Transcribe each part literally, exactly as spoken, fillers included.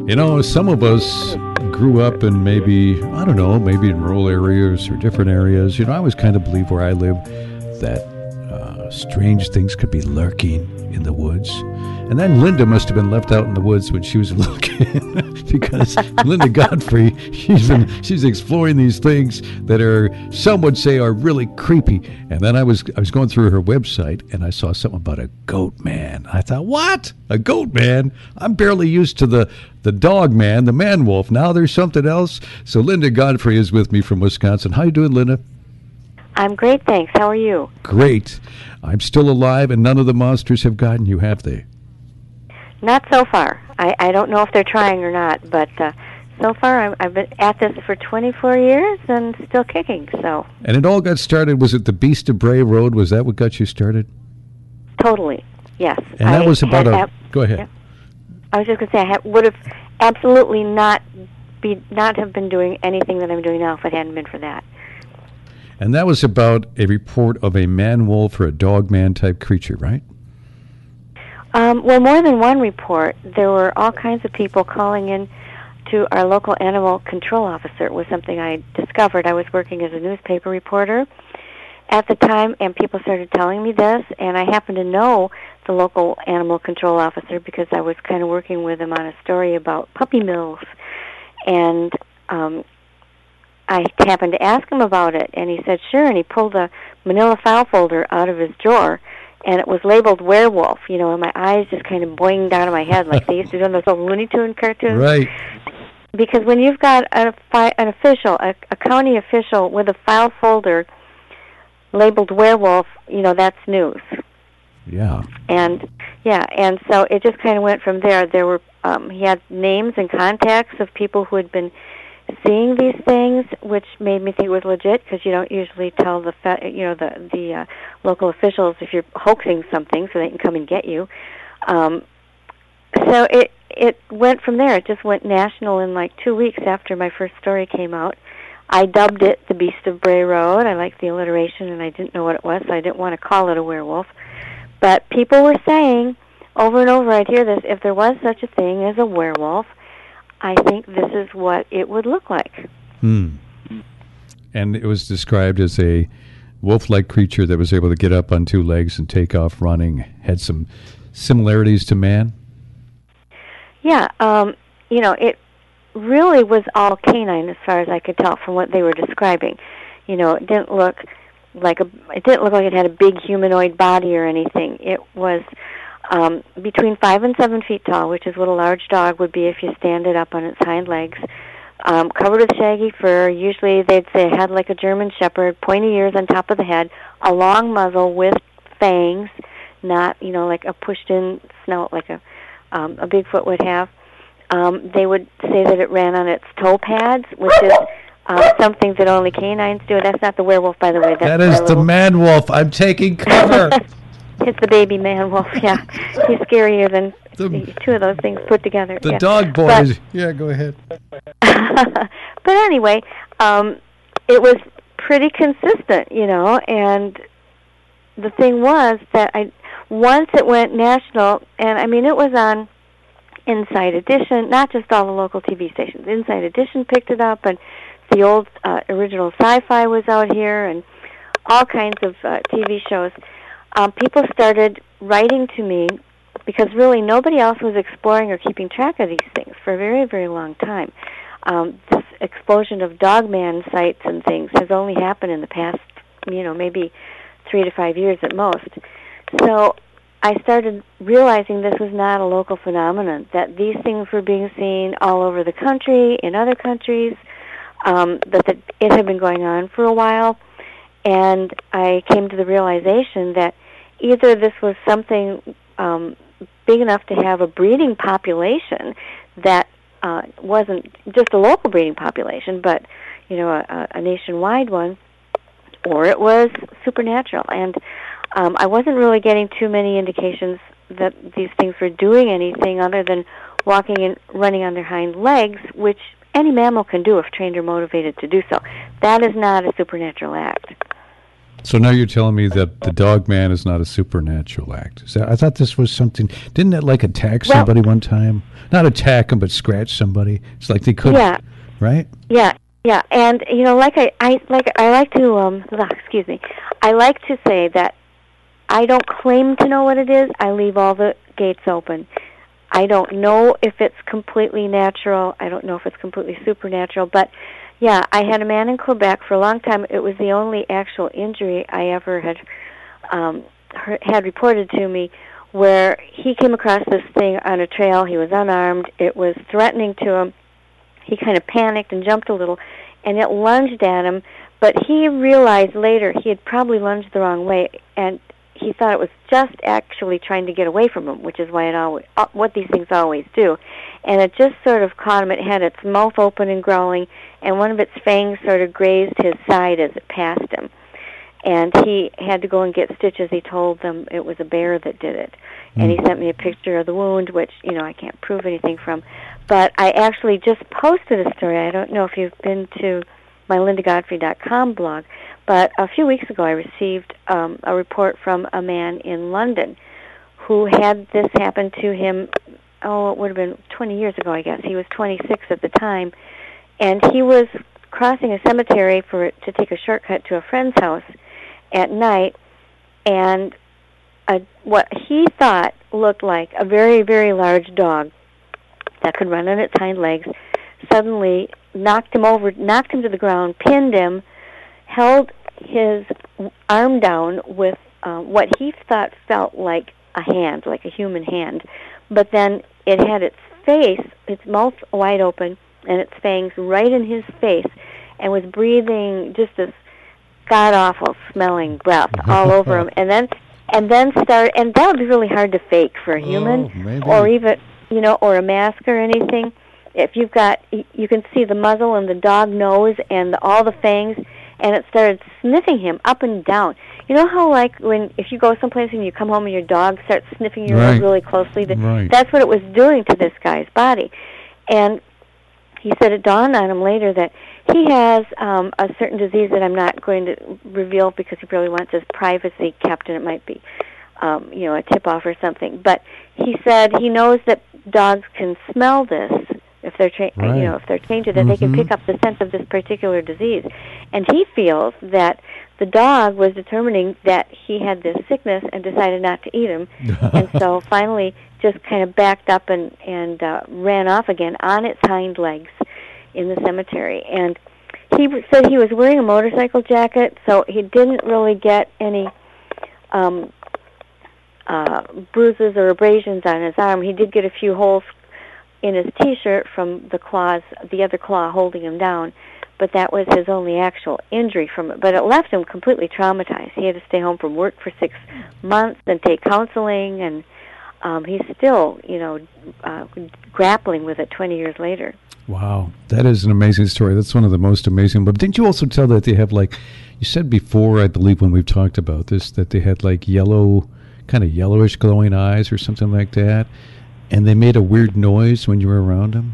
You know, some of us grew up in maybe, I don't know, maybe in rural areas or different areas. You know, I always kind of believe where I live that uh, strange things could be lurking in the woods. And then Linda must have been left out in the woods when she was a little kid because Linda Godfrey, she's been she's exploring these things that are, some would say, are really creepy. And then I was I was going through her website and I saw something about a goat man. I thought, what? A goat man? I'm barely used to the, the dog man, the man wolf. Now there's something else. So Linda Godfrey is with me from Wisconsin. How you doing, Linda? I'm great, thanks. How are you? Great. I'm still alive and none of the monsters have gotten you, have they? Not so far. I, I don't know if they're trying or not, but uh, so far I'm, I've been at this for twenty-four years and still kicking. So. And it all got started, was it the Beast of Bray Road? Was that what got you started? Totally, yes. And that I was about a... Ab- go ahead. Yeah. I was just going to say, I ha- would have absolutely not be not have been doing anything that I'm doing now if it hadn't been for that. And that was about a report of a man-wolf or a dog-man type creature, right? Um, well, more than one report. There were all kinds of people calling in to our local animal control officer. It was something I discovered. I was working as a newspaper reporter at the time, and people started telling me this, and I happened to know the local animal control officer because I was kind of working with him on a story about puppy mills, and um, I happened to ask him about it, and he said, sure, and he pulled a manila file folder out of his drawer, and it was labeled werewolf, you know, and my eyes just kind of boinged out of my head like they used to do in those old Looney Tune cartoons. Right. Because when you've got a fi- an official, a, a county official with a file folder labeled werewolf, you know, that's news. Yeah. And, yeah, and so it just kind of went from there. There were, um, he had names and contacts of people who had been seeing these things, which made me think it was legit because you don't usually tell the fe- you know the the uh, local officials if you're hoaxing something so they can come and get you. Um, so it it went from there. It just went national in like two weeks after my first story came out. I dubbed it the Beast of Bray Road. I liked the alliteration and I didn't know what it was, so I didn't want to call it a werewolf. But people were saying over and over, I'd hear this, if there was such a thing as a werewolf, I think this is what it would look like. Hmm. And it was described as a wolf-like creature that was able to get up on two legs and take off running. Had some similarities to man? Yeah. Um, you know, it really was all canine as far as I could tell from what they were describing. You know, it didn't look like a, it didn't look like it had a big humanoid body or anything. It was Um, between five and seven feet tall, which is what a large dog would be if you stand it up on its hind legs, um, covered with shaggy fur. Usually they'd say it had like a German Shepherd, pointy ears on top of the head, a long muzzle with fangs, not, you know, like a pushed-in snout like a, um, a Bigfoot would have. Um, they would say that it ran on its toe pads, which is uh, something that only canines do. That's not the werewolf, by the way. That's that is the little... man wolf. I'm taking cover. It's the baby man wolf, yeah. He's scarier than the, two of those things put together. The yeah. dog boys. But, yeah, go ahead. But anyway, um, it was pretty consistent, you know, and the thing was that I once it went national, and I mean, it was on Inside Edition, not just all the local T V stations. Inside Edition picked it up, and the old uh, original Sci-Fi was out here, and all kinds of uh, T V shows. Um, people started writing to me because really nobody else was exploring or keeping track of these things for a very, very long time. Um, this explosion of dogman sites and things has only happened in the past, you know, maybe three to five years at most. So I started realizing this was not a local phenomenon, that these things were being seen all over the country, in other countries, um, that the, it had been going on for a while. And I came to the realization that either this was something um, big enough to have a breeding population that uh, wasn't just a local breeding population, but you know, a, a nationwide one, or it was supernatural. And um, I wasn't really getting too many indications that these things were doing anything other than walking and running on their hind legs, which any mammal can do if trained or motivated to do so. That is not a supernatural act. So now you're telling me that the dog man is not a supernatural act. Is that, I thought this was something. Didn't it like attack Well- somebody one time? Not attack them, but scratch somebody. It's like they could. Yeah. Right? Yeah, yeah, and you know, like I, I like I like to um, excuse me, I like to say that I don't claim to know what it is. I leave all the gates open. I don't know if it's completely natural. I don't know if it's completely supernatural. But yeah, I had a man in Quebec for a long time. It was the only actual injury I ever had um, heard, had reported to me, where he came across this thing on a trail. He was unarmed. It was threatening to him. He kind of panicked and jumped a little, and it lunged at him. But he realized later he had probably lunged the wrong way, and he thought it was just actually trying to get away from him, which is why it always, uh, what these things always do. And it just sort of caught him. It had its mouth open and growling, and one of its fangs sort of grazed his side as it passed him. And he had to go and get stitches. He told them it was a bear that did it. And he sent me a picture of the wound, which, you know, I can't prove anything from. But I actually just posted a story. I don't know if you've been to my linda godfrey dot com blog, but a few weeks ago I received um, a report from a man in London who had this happen to him, oh, it would have been twenty years ago, I guess. He was twenty-six at the time, and he was crossing a cemetery for to take a shortcut to a friend's house at night, and a, what he thought looked like a very, very large dog that could run on its hind legs suddenly knocked him over, knocked him to the ground, pinned him, held his arm down with uh, what he thought felt like a hand, like a human hand, but then it had its face, its mouth wide open, and its fangs right in his face, and was breathing just this god-awful smelling breath all over him, and then and then start, and that would be really hard to fake for a human, oh, or even, you know, or a mask or anything. If you've got, you can see the muzzle and the dog nose and the, all the fangs, and it started sniffing him up and down. You know how, like, when if you go someplace and you come home and your dog starts sniffing you right. really closely, that, right. that's what it was doing to this guy's body. And he said it dawned on him later that he has um, a certain disease that I'm not going to reveal because he probably wants his privacy kept, and it might be, um, you know, a tip-off or something. But he said he knows that dogs can smell this if they're, tra- right. you know, if they're trained to that, mm-hmm. they can pick up the scent of this particular disease. And he feels that the dog was determining that he had this sickness and decided not to eat him, and so finally just kind of backed up and and uh, ran off again on its hind legs in the cemetery. And he w- said he was wearing a motorcycle jacket, so he didn't really get any um, uh, bruises or abrasions on his arm. He did get a few holes in his T-shirt from the claws, the other claw holding him down, but that was his only actual injury from it. But it left him completely traumatized. He had to stay home from work for six months and take counseling, and um, he's still, you know, uh, grappling with it twenty years later. Wow, that is an amazing story. That's one of the most amazing. But didn't you also tell that they have, like, you said before, I believe, when we've talked about this, that they had, like, yellow, kind of yellowish glowing eyes or something like that, and they made a weird noise when you were around them?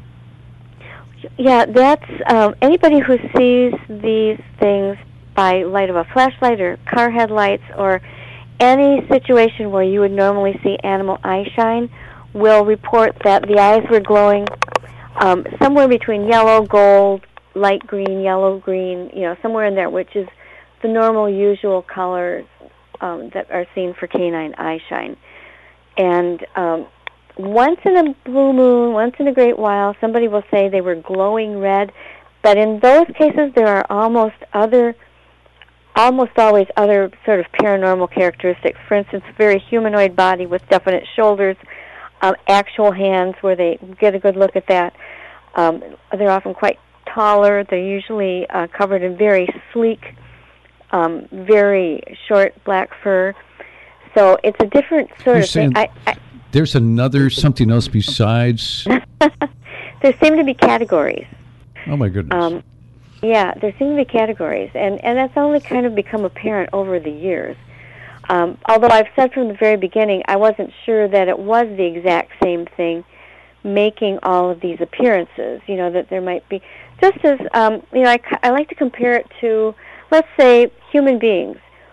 Yeah, that's um, anybody who sees these things by light of a flashlight or car headlights or any situation where you would normally see animal eye shine will report that the eyes were glowing um, somewhere between yellow, gold, light green, yellow, green, you know, somewhere in there, which is the normal, usual colors um, that are seen for canine eye shine. And um, once in a blue moon, once in a great while, somebody will say they were glowing red, but in those cases there are almost other, almost always other sort of paranormal characteristics. For instance, a very humanoid body with definite shoulders, um, actual hands where they get a good look at that. Um, they're often quite taller. They're usually uh, covered in very sleek, um, very short black fur. So it's a different sort You're of thing. I, I, There's another something else besides. There seem to be categories. Oh my goodness. Um, yeah, there seem to be categories, and, and that's only kind of become apparent over the years. Um, although I've said from the very beginning, I wasn't sure that it was the exact same thing making all of these appearances, you know, that there might be, just as, um, you know, I, I like to compare it to, let's say, human beings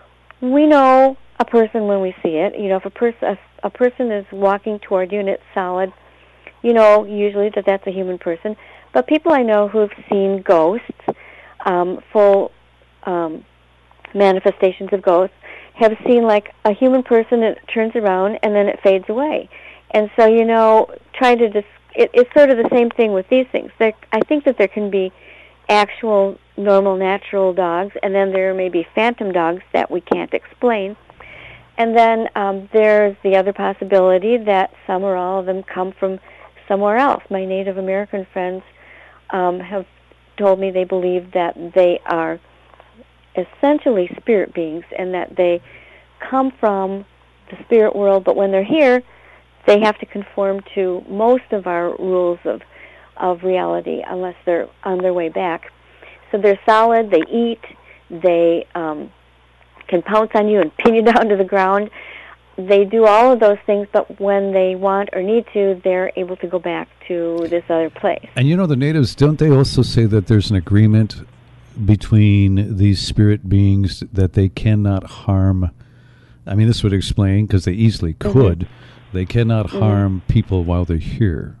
we know a person when we see it. You know, if a person a, a person is walking toward you and it's solid, you know usually that that's a human person. But people I know who've seen ghosts, um, full um, manifestations of ghosts, have seen like a human person that turns around and then it fades away. And so, you know, trying to dis- it, it's sort of the same thing with these things. There, I think that there can be actual, normal, natural dogs, and then there may be phantom dogs that we can't explain. And then um, there's the other possibility that some or all of them come from somewhere else. My Native American friends um, have told me they believe that they are essentially spirit beings and that they come from the spirit world, but when they're here, they have to conform to most of our rules of of reality unless they're on their way back. So they're solid, they eat, they um, can pounce on you and pin you down to the ground. They do all of those things, but when they want or need to, they're able to go back to this other place. And you know, the natives, don't they also say that there's an agreement between these spirit beings that they cannot harm? I mean, this would explain, because they easily could, mm-hmm. they cannot mm-hmm. harm people while they're here.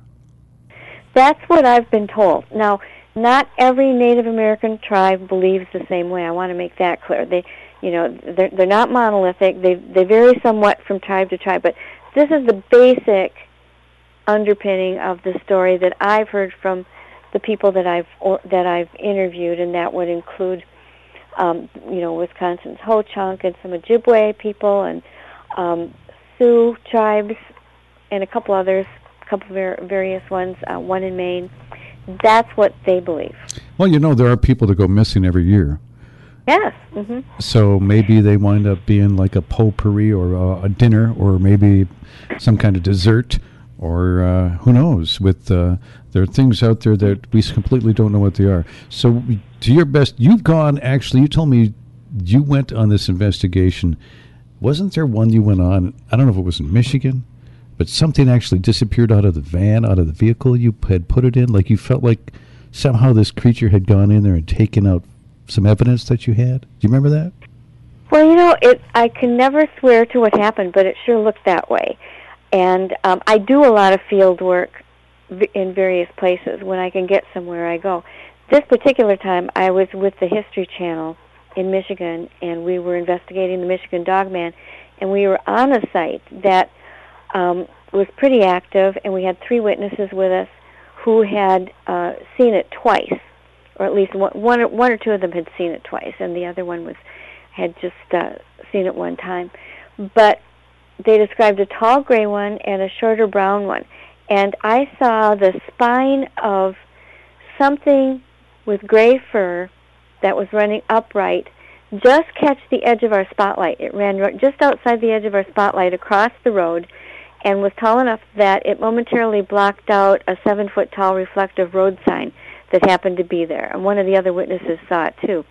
That's what I've been told. Now, not every Native American tribe believes the same way. I want to make that clear. They, you know, they're, they're not monolithic. They they vary somewhat from tribe to tribe, but this is the basic underpinning of the story that I've heard from the people that I've or, that I've interviewed, and that would include, um, you know, Wisconsin's Ho-Chunk and some Ojibwe people and um, Sioux tribes and a couple others, a couple of various ones, uh, one in Maine. That's what they believe. Well, you know, there are people that go missing every year. Yes. Mm-hmm. So maybe they wind up being like a potpourri or a, a dinner, or maybe some kind of dessert, or uh, who knows. With uh, there are things out there that we completely don't know what they are. So to your best, you've gone, actually, you told me you went on this investigation. Wasn't there one you went on, I don't know if it was in Michigan, but something actually disappeared out of the van, out of the vehicle you had put it in? Like you felt like somehow this creature had gone in there and taken out some evidence that you had? Do you remember that? Well, you know, it. I can never swear to what happened, but it sure looked that way. And um, I do a lot of field work v- in various places. When I can get somewhere, I go. This particular time, I was with the History Channel in Michigan, and we were investigating the Michigan Dogman, and we were on a site that um, was pretty active, and we had three witnesses with us who had uh, seen it twice. Or at least one, one, or, one or two of them had seen it twice, and the other one was had just uh, seen it one time. But they described a tall gray one and a shorter brown one. And I saw the spine of something with gray fur that was running upright just catch the edge of our spotlight. It ran just outside the edge of our spotlight across the road and was tall enough that it momentarily blocked out a seven-foot-tall reflective road sign that happened to be there. And one of the other witnesses saw it, too.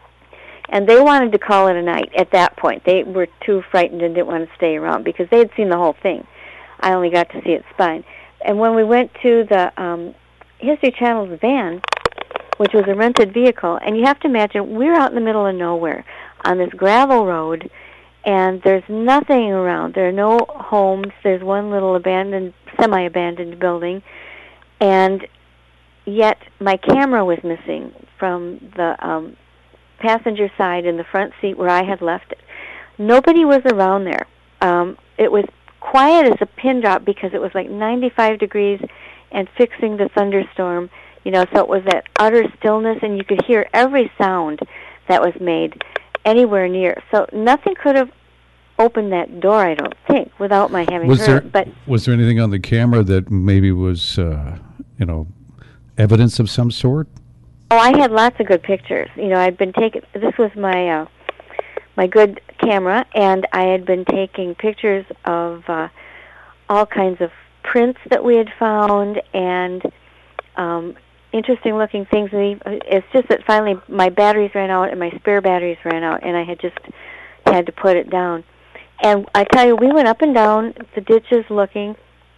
And they wanted to call it a night at that point. They were too frightened and didn't want to stay around because they had seen the whole thing. I only got to see its spine. And when we went to the um, History Channel's van, which was a rented vehicle, and you have to imagine, we're out in the middle of nowhere on this gravel road, and there's nothing around. There are no homes. There's one little abandoned, semi-abandoned building, and yet my camera was missing from the um, passenger side in the front seat where I had left it. Nobody was around there. Um, it was quiet as a pin drop because it was like ninety-five degrees and fixing the thunderstorm, you know, so it was that utter stillness, and you could hear every sound that was made anywhere near. So nothing could have opened that door, I don't think, without my having was heard there, it. But was there anything on the camera that maybe was, uh, you know, evidence of some sort? Oh, I had lots of good pictures. You know, I'd been taking, this was my uh, my good camera, and I had been taking pictures of uh, all kinds of prints that we had found and um, interesting-looking things. It's just that finally my batteries ran out and my spare batteries ran out, and I had just had to put it down. And I tell you, we went up and down the ditches looking.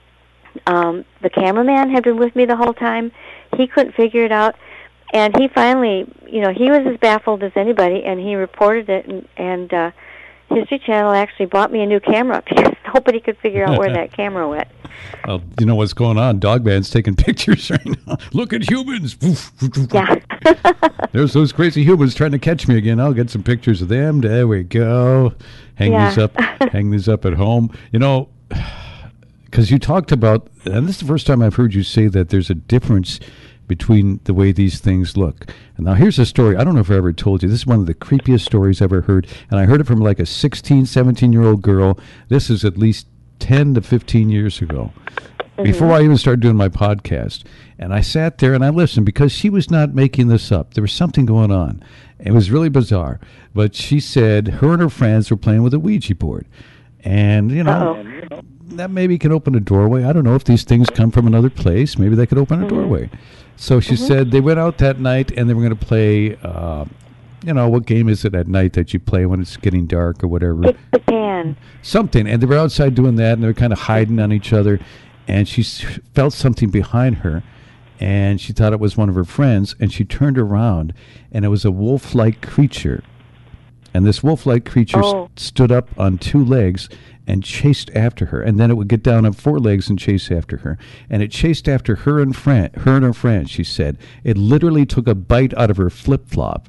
Um, the cameraman had been with me the whole time. He couldn't figure it out. And he finally, you know, he was as baffled as anybody, and he reported it, and, and uh, History Channel actually bought me a new camera because nobody could figure out where that camera went. Well, you know what's going on? Dogman's taking pictures right now. Look at humans. Yeah. There's those crazy humans trying to catch me again. I'll get some pictures of them. There we go. Hang Yeah. these up. Hang these up at home. You know, because you talked about, and this is the first time I've heard you say that there's a difference between the way these things look. And now here's a story. I don't know if I ever told you. This is one of the creepiest stories I've ever heard. And I heard it from like a sixteen, seventeen-year-old girl. This is at least ten to fifteen years ago, mm-hmm. before I even started doing my podcast. And I sat there and I listened because she was not making this up. There was something going on. It was really bizarre. But she said her and her friends were playing with a Ouija board. And, you know, Uh-oh. that maybe can open a doorway. I don't know if these things come from another place. Maybe they could open a mm-hmm. doorway. So she mm-hmm. said they went out that night and they were going to play, uh, you know, what game is it at night that you play when it's getting dark or whatever? Kick the can. Something. And they were outside doing that, and they were kind of hiding on each other. And she s- felt something behind her, and she thought it was one of her friends, and she turned around, and it was a wolf-like creature. And this wolf-like creature oh. st- stood up on two legs and chased after her. And then it would get down on four legs and chase after her. And it chased after her and friend, her and her friend, she said. It literally took a bite out of her flip-flop.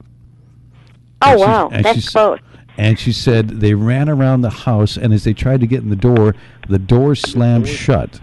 Oh, and wow. She, That's close. And she said they ran around the house, and as they tried to get in the door, the door slammed shut.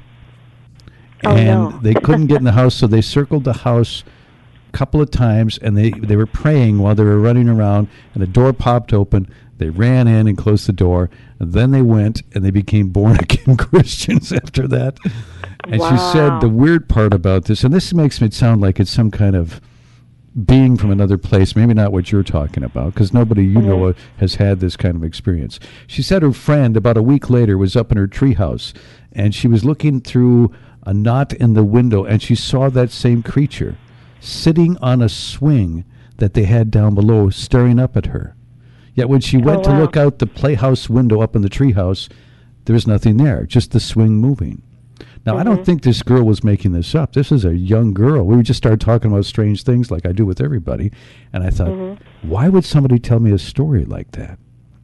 Oh, and no. they couldn't get in the house, so they circled the house a couple of times, and they, they were praying while they were running around, and the door popped open. They ran in and closed the door, and then they went, and they became born-again Christians after that. And wow. she said the weird part about this, and this makes it sound like it's some kind of being from another place, maybe not what you're talking about, because nobody you mm-hmm. know has had this kind of experience. She said her friend, about a week later, was up in her treehouse, and she was looking through a knot in the window, and she saw that same creature sitting on a swing that they had down below, staring up at her. Yet when she went oh, wow. to look out the playhouse window up in the treehouse, there was nothing there, just the swing moving. Now, mm-hmm. I don't think this girl was making this up. This is a young girl. We just started talking about strange things like I do with everybody. And I thought, mm-hmm. why would somebody tell me a story like that?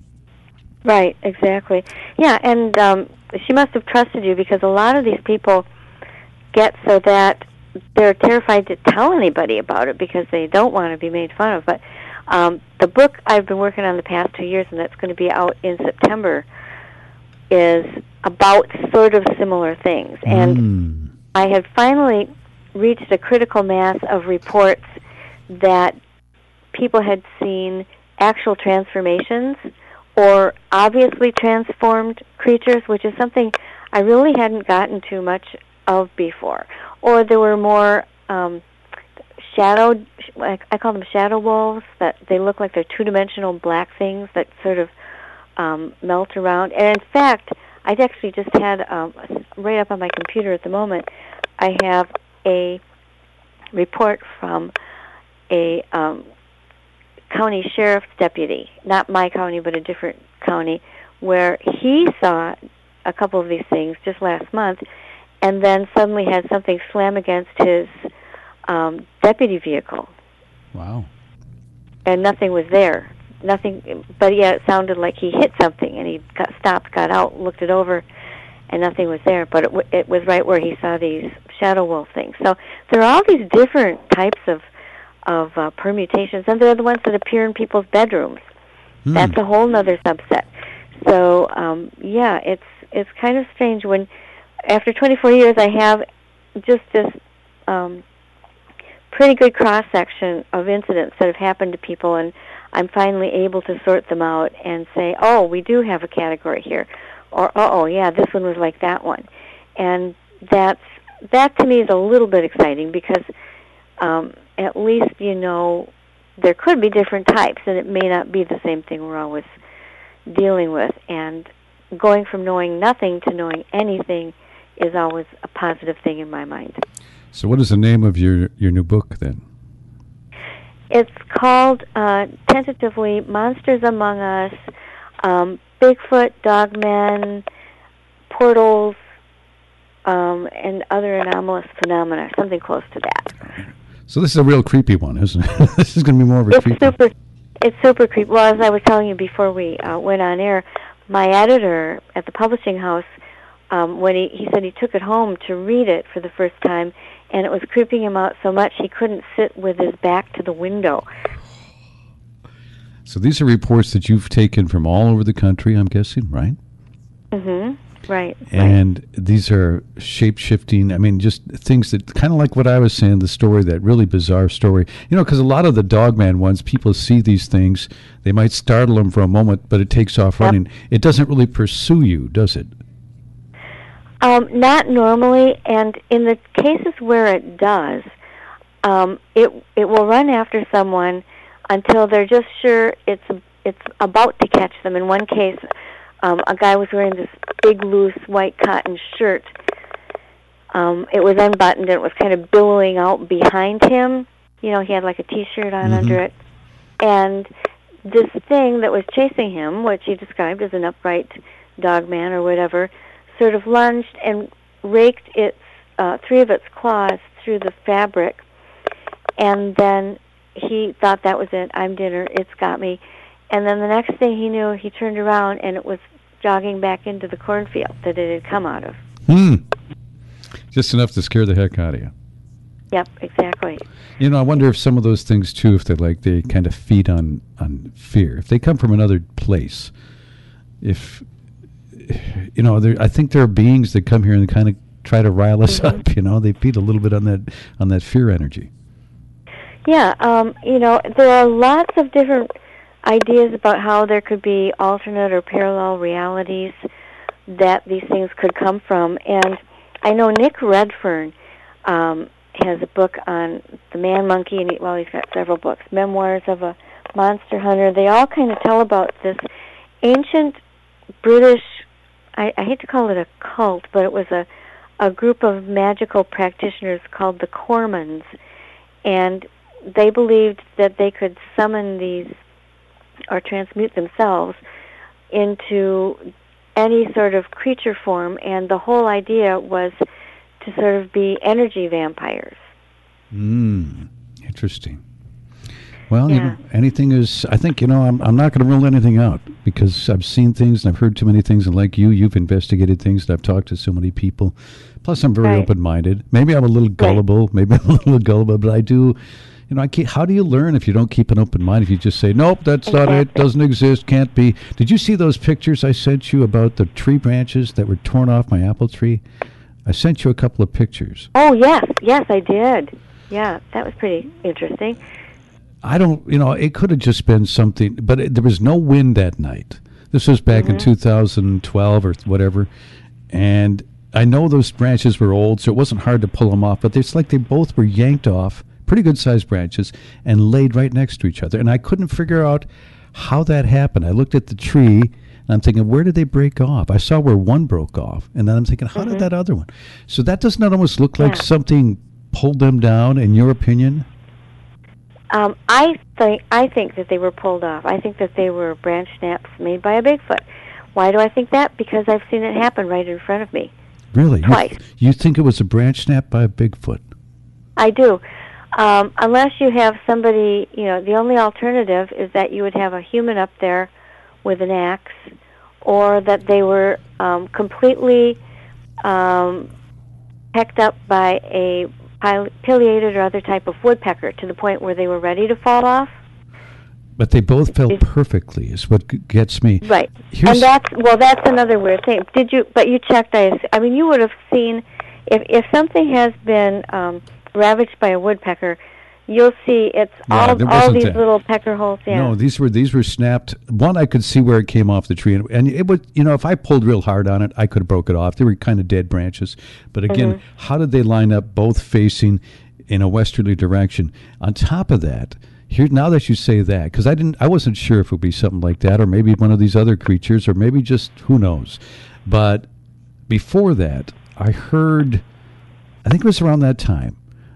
Right, exactly. Yeah, and um, she must have trusted you because a lot of these people get so that they're terrified to tell anybody about it because they don't want to be made fun of. But um, the book I've been working on the past two years, and that's going to be out in September, is about sort of similar things. And mm. I had finally reached a critical mass of reports that people had seen actual transformations or obviously transformed creatures, which is something I really hadn't gotten too much of before. Or there were more um, shadow, I call them shadow wolves, that they look like they're two-dimensional black things that sort of um, melt around. And in fact, I actually just had, um, right up on my computer at the moment, I have a report from a um, county sheriff's deputy, not my county, but a different county, where he saw a couple of these things just last month, and then suddenly had something slam against his um, deputy vehicle. Wow. And nothing was there. Nothing, but yeah, it sounded like he hit something, and he got stopped, got out, looked it over, and nothing was there. But it, w- it was right where he saw these shadow wolf things. So there are all these different types of of uh, permutations, and they're the ones that appear in people's bedrooms. Hmm. That's a whole other subset. So um, yeah, it's it's kind of strange when, after twenty-four years, I have just this um, pretty good cross-section of incidents that have happened to people, and I'm finally able to sort them out and say, oh, we do have a category here, or, uh-oh, yeah, this one was like that one. And that's, that to me is a little bit exciting because um, at least, you know, there could be different types, and it may not be the same thing we're always dealing with. And going from knowing nothing to knowing anything is always a positive thing in my mind. So what is the name of your, your new book, then? It's called, uh, tentatively, Monsters Among Us, um, Bigfoot, Dogmen, Portals, um, and Other Anomalous Phenomena, something close to that. So this is a real creepy one, isn't it? This is going to be more of a it's creepy super, it's super creepy. Well, as I was telling you before we uh, went on air, my editor at the publishing house, um, when he, he said he took it home to read it for the first time, and it was creeping him out so much he couldn't sit with his back to the window. So these are reports that you've taken from all over the country, I'm guessing, right? Mm-hmm. Right. And right. these are shape-shifting, I mean, just things that, kind of like what I was saying, the story, that really bizarre story. You know, because a lot of the Dogman ones, people see these things, they might startle them for a moment, but it takes off Yep. running. It doesn't really pursue you, does it? Um, not normally, and in the cases where it does, um, it it will run after someone until they're just sure it's it's about to catch them. In one case, um, a guy was wearing this big, loose, white cotton shirt. Um, it was unbuttoned, and it was kind of billowing out behind him. You know, he had like a T-shirt on Mm-hmm. under it. And this thing that was chasing him, which he described as an upright dogman or whatever, sort of lunged and raked its uh, three of its claws through the fabric, and then he thought that was it. I'm dinner. It's got me. And then the next thing he knew, he turned around and it was jogging back into the cornfield that it had come out of. Hmm. Just enough to scare the heck out of you. Yep, exactly. You know, I wonder if some of those things too, if they like they kind of feed on on fear. If they come from another place, if you know, there, I think there are beings that come here and kind of try to rile us Mm-hmm. up. You know, they feed a little bit on that on that fear energy. Yeah, um, you know, there are lots of different ideas about how there could be alternate or parallel realities that these things could come from. And I know Nick Redfern um, has a book on the man-monkey, and he, well, he's got several books, Memoirs of a Monster Hunter. They all kind of tell about this ancient British, I, I hate to call it a cult, but it was a, a group of magical practitioners called the Cormans, and they believed that they could summon these or transmute themselves into any sort of creature form, and the whole idea was to sort of be energy vampires. Mm, interesting. Well, Yeah. you know, anything is, I think, you know, I'm, I'm not going to rule anything out because I've seen things and I've heard too many things. And like you, you've investigated things and I've talked to so many people. Plus, I'm very Right. open-minded. Maybe I'm a little gullible. Maybe I'm a little gullible, but I do, you know, I keep, how do you learn if you don't keep an open mind? If you just say, nope, that's not it, Exactly. doesn't exist, can't be. Did you see those pictures I sent you about the tree branches that were torn off my apple tree? I sent you a couple of pictures. Oh, yes, yes, I did. Yeah, that was pretty interesting. I don't, you know, it could have just been something, but it, there was no wind that night. This was back Mm-hmm. in two thousand twelve or whatever, and I know those branches were old, so it wasn't hard to pull them off, but it's like they both were yanked off, pretty good-sized branches, and laid right next to each other, and I couldn't figure out how that happened. I looked at the tree, and I'm thinking, where did they break off? I saw where one broke off, and then I'm thinking, how Mm-hmm. did that other one? So that does not almost look like Yeah. something pulled them down, in your opinion? Um, I think I think that they were pulled off. I think that they were branch snaps made by a Bigfoot. Why do I think that? Because I've seen it happen right in front of me. Really? Twice. You, you think it was a branch snap by a Bigfoot? I do. Um, unless you have somebody, you know, the only alternative is that you would have a human up there with an axe, or that they were um, completely um, pecked up by a pil- pileated or other type of woodpecker to the point where they were ready to fall off. But they both fell It- perfectly, is what g- gets me. Right. Here's- And that's, well, that's another weird thing. Did you, but you checked, I, ass- I mean, you would have seen, if, if something has been um, ravaged by a woodpecker, you'll see it's Yeah, all, there all wasn't these that. little pecker holes. Yeah. No, these were these were snapped. One, I could see where it came off the tree, and, and it would, you know, if I pulled real hard on it, I could have broke it off. They were kind of dead branches. But again, Mm-hmm. how did they line up both facing in a westerly direction? On top of that, here now that you say that, because I didn't, I wasn't sure if it would be something like that, or maybe one of these other creatures, or maybe just who knows. But before that, I heard, I think it was around that time.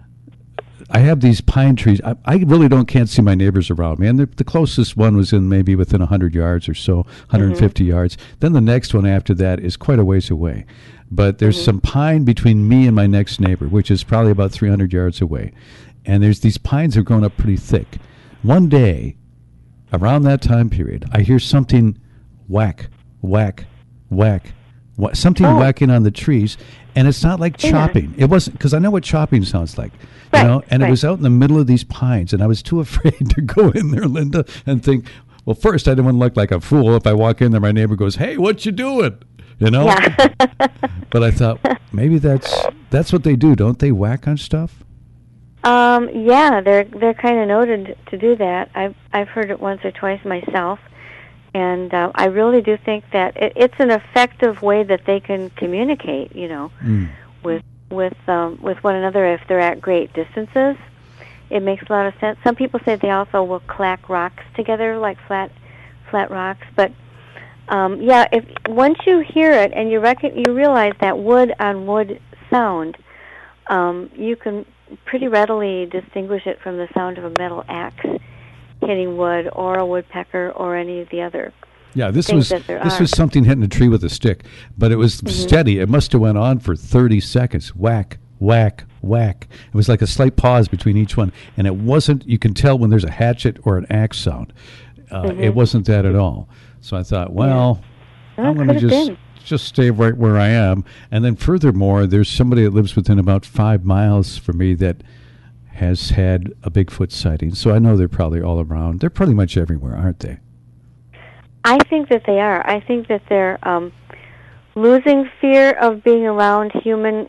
I have these pine trees. I, I really don't can't see my neighbors around me, and the, the closest one was in maybe within one hundred yards or so, one hundred fifty yards. Then the next one after that is quite a ways away. But there's some pine between me and my next neighbor, which is probably about three hundred yards away. And there's these pines that are growing up pretty thick. One day, around that time period, I hear something whack, whack, whack, wha- something Oh. whacking on the trees, and it's not like Yeah. chopping. It wasn't, because I know what chopping sounds like, Right, you know. And right. it was out in the middle of these pines, and I was too afraid to go in there, Linda, and think. Well, first, I didn't want to look like a fool if I walk in there. My neighbor goes, "Hey, what you doing?" You know. Yeah. But I thought maybe that's that's what they do, don't they? Whack on stuff. Um, yeah, they're they're kind of noted to do that. I've I've heard it once or twice myself, and uh, I really do think that it, it's an effective way that they can communicate. You know, Mm. with with um, with one another if they're at great distances. It makes a lot of sense. Some people say they also will clack rocks together, like flat flat rocks. But um, yeah, if once you hear it and you reckon you realize that wood on wood sound, um, you can pretty readily distinguish it from the sound of a metal axe hitting wood, or a woodpecker, or any of the other. Yeah, this things was that there this are. was something hitting a tree with a stick, but it was steady. It must have went on for thirty seconds. Whack, whack, whack. It was like a slight pause between each one, and it wasn't. You can tell when there's a hatchet or an axe sound. Uh, It wasn't that at all. So I thought, well, Well, I'm it going to could have just been. just stay right where I am. And then furthermore, there's somebody that lives within about five miles from me that has had a Bigfoot sighting. So I know they're probably all around. They're pretty much everywhere, aren't they? I think that they are. I think that they're um, losing fear of being around human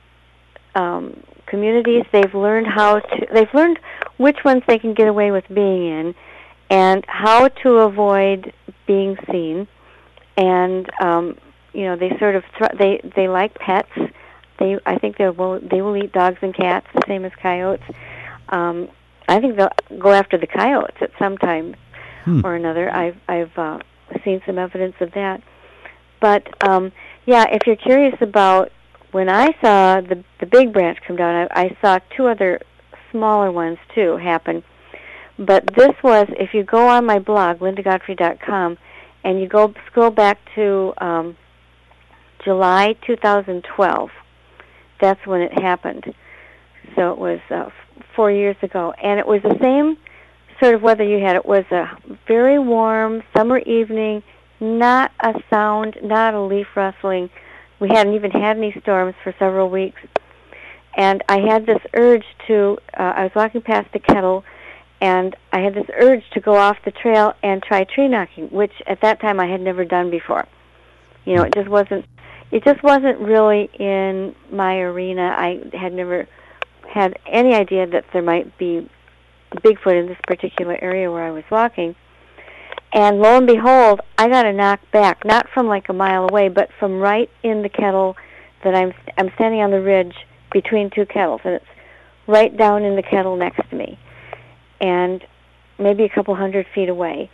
um, communities. They've learned how to. They've learned which ones they can get away with being in, and how to avoid being seen. And um, you know, they sort of thr- they they like pets. They I think they will they will eat dogs and cats the same as coyotes. Um, I think they'll go after the coyotes at some time Hmm. or another. I've I've uh, seen some evidence of that. But um, yeah, if you're curious about when I saw the the big branch come down, I, I saw two other smaller ones too happen. But this was, if you go on my blog, linda godfrey dot com, and you go scroll back to um, July two thousand twelve, that's when it happened. So it was uh, f- four years ago, and it was the same sort of weather you had. It was a very warm summer evening, not a sound, not a leaf rustling. We hadn't even had any storms for several weeks. And I had this urge to, uh, I was walking past the kettle, and I had this urge to go off the trail and try tree knocking, which at that time I had never done before. You know, it just wasn't, it just wasn't really in my arena. I had never had any idea that there might be Bigfoot in this particular area where I was walking. And lo and behold, I got a knock back, not from like a mile away, but from right in the kettle that I'm I'm standing on the ridge between two kettles, and it's right down in the kettle next to me, and maybe a couple hundred feet away.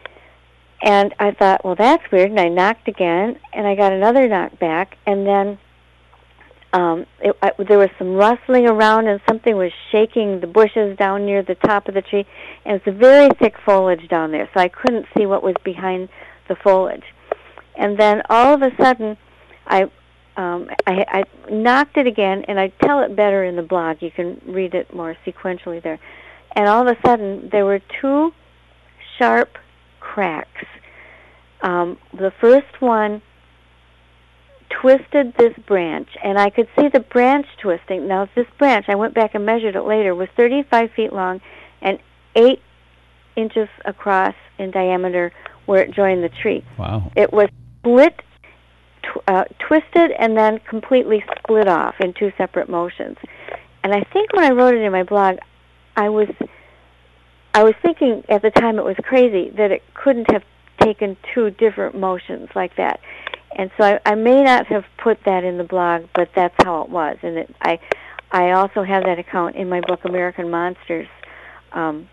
And I thought, well, that's weird, and I knocked again, and I got another knock back, and then Um, it, I, there was some rustling around, and something was shaking the bushes down near the top of the tree. And it's a very thick foliage down there, so I couldn't see what was behind the foliage. And then all of a sudden, I, um, I, I knocked it again, and I tell it better in the blog. You can read it more sequentially there. And all of a sudden, there were two sharp cracks. Um, the first one twisted this branch, and I could see the branch twisting. Now, this branch, I went back and measured it later, was thirty-five feet long and eight inches across in diameter where it joined the tree. Wow. It was split, tw- uh, twisted, and then completely split off in two separate motions. And I think when I wrote it in my blog, I was I was thinking at the time it was crazy that it couldn't have taken two different motions like that. And so I, I may not have put that in the blog, but that's how it was. And it, I I also have that account in my book, American Monsters, um,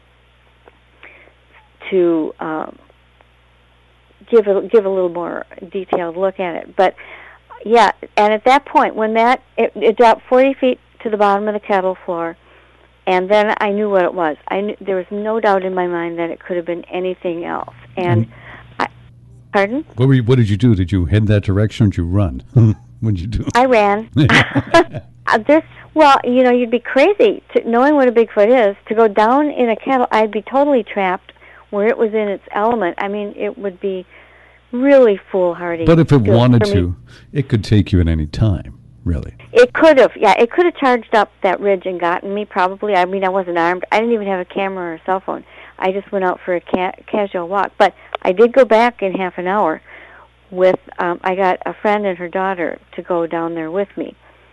to um, give a, give a little more detailed look at it. But, yeah, and at that point, when that, it, it dropped forty feet to the bottom of the kettle floor, and then I knew what it was. I knew, there was no doubt in my mind that it could have been anything else. And... Mm. Pardon? What were you, what did you do? Did you head that direction, or did you run? What did you do? I ran. uh, this, well, you know, you'd be crazy to, knowing what a Bigfoot is, to go down in a kettle. I'd be totally trapped where it was in its element, I mean, it would be really foolhardy. But if it to, wanted to, it could take you at any time, really. It could have, yeah. It could have charged up that ridge and gotten me, probably. I mean, I wasn't armed. I didn't even have a camera or a cell phone. I just went out for a ca- casual walk. But I did go back in half an hour with, um, I got a friend and her daughter to go down there with me.